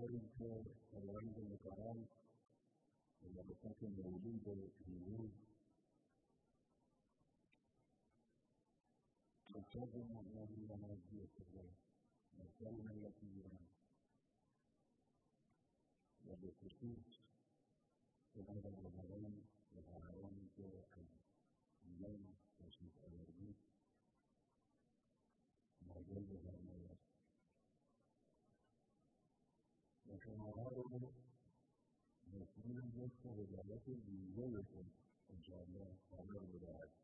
ذلك العيد الكرام والبركات الموجودة في الوجود تلتزم بمنازلة الله والكلمة التي وبخصوص هذا الرمضان والأعوام اليوم وشيخ الأرض موجودة هنا وكما هذا مسلم يذكر ذلك بجوة إن شاء الله على الولايات